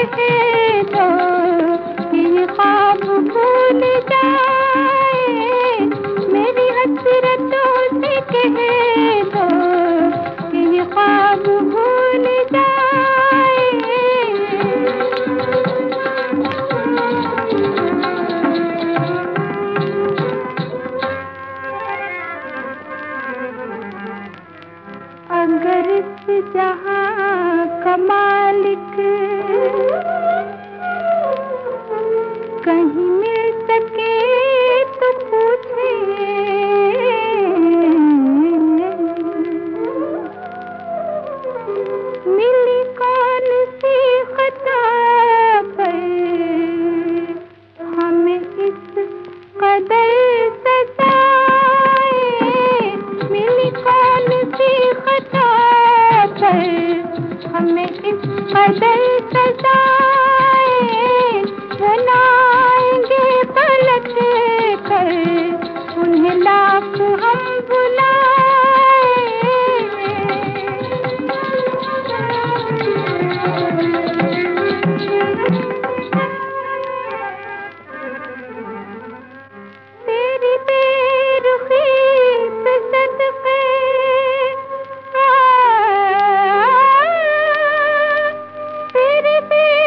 कहे तो कि ये ख्वाब भूल जाए, मेरी हसरतों से कहे तो कि ये ख्वाब भूल जाए। अगर इस जहां का मालिक कहीं मिल सके तो पूछे, मिली कौन सी खता पर हमें इस कदर सताए, मिली कौन सी खता पर हमें इस कदर सताए, बनाएंगे पलट कर उन्हें लाख हम बुलाए। तेरी बेरुखी पे सदके तेरी